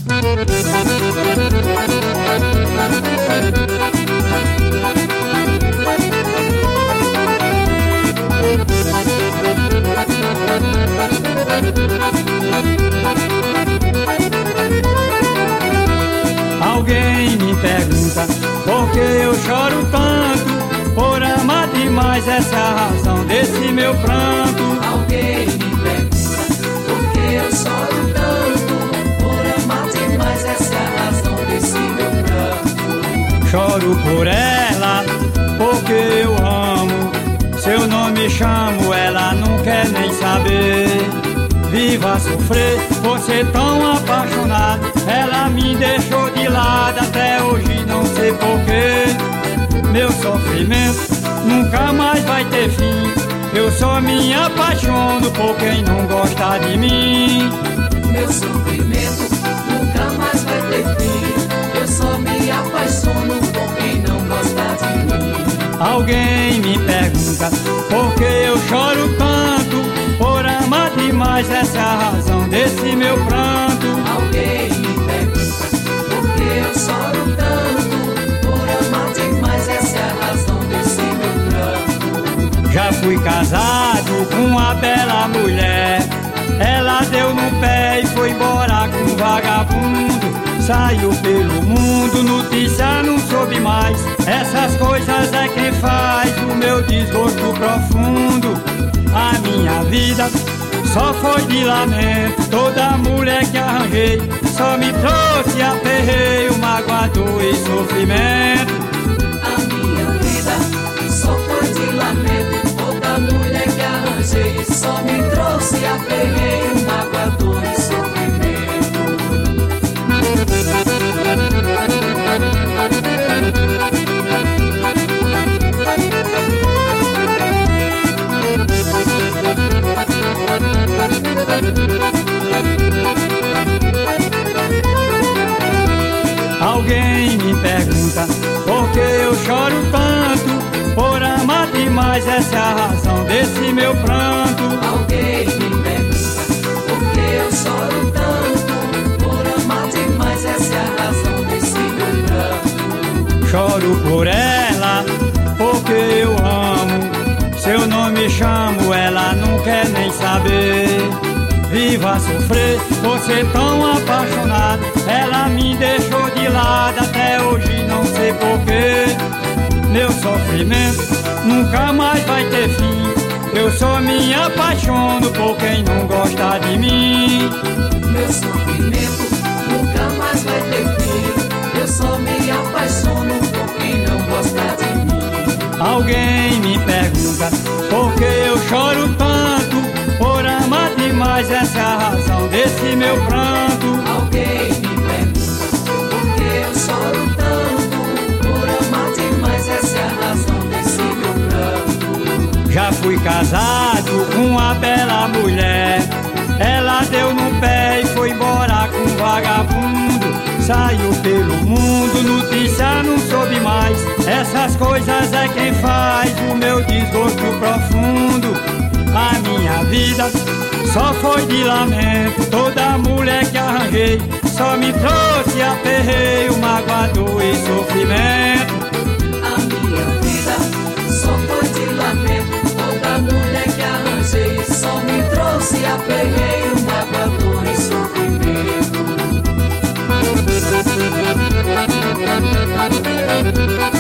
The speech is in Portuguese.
Alguém me pergunta por que eu choro tanto, por amar demais, essa é a razão desse meu pranto. Alguém me pergunta por que eu choro tanto, por amar demais, essa é a razão desse meu pranto. Choro por ela, porque eu amo. Se eu não me chamo, ela não quer nem saber. Viva a sofrer por ser tão apaixonado. Ela me deixou de lado, até hoje não sei porquê. Meu sofrimento nunca mais vai ter fim. Eu só me apaixono por quem não gosta de mim. Meu sofrimento nunca mais vai ter fim. Eu só me apaixono por quem não gosta de mim. Alguém me pergunta por que eu choro tanto, por amar demais, essa é a razão desse meu pranto. Alguém me pergunta por que eu choro tanto, por amar demais, essa é a razão desse meu pranto. Já fui casado com uma bela mulher, ela deu no pé e foi embora com um vagabundo. Saiu pelo mundo, notícia não soube mais. Essas coisas é quem faz o meu desgosto profundo. A minha vida só foi de lamento. Toda mulher que arranjei só me trouxe aperreio, mágoa, dor e sofrimento. A minha vida só foi de lamento. Toda mulher que arranjei só me trouxe aperreio, mágoa, dor e sofrimento. Alguém me pergunta por que eu choro tanto, por amar demais, essa é a razão desse meu pranto. Alguém me pergunta por que eu choro tanto, por amar demais, essa é a razão desse meu pranto. Choro por ela, porque eu amo. Se eu não me chamo, ela não quer nem saber. Viva a sofrer por ser tão apaixonado. Ela me deixou de lado, até hoje não sei porquê. Meu sofrimento nunca mais vai ter fim. Eu só me apaixono por quem não gosta de mim. Meu sofrimento nunca mais vai ter fim. Eu só me apaixono por quem não gosta de mim. Alguém me pergunta por que eu choro tanto, por amar demais, essa é a razão desse meu pranto. Alguém me pergunta por que eu choro tanto, por amar demais, essa é a razão desse meu pranto. Já fui casado com uma bela mulher, ela deu no pé e foi embora com um vagabundo. Saiu pelo mundo, notícia não soube mais. Essas coisas é quem faz o meu desgosto profundo. A minha vida só foi de lamento. Toda mulher que arranjei só me trouxe aperreio, mágoa, dor e sofrimento. A minha vida só foi de lamento. Toda mulher que arranjei só me trouxe aperreio, mágoa, dor e sofrimento.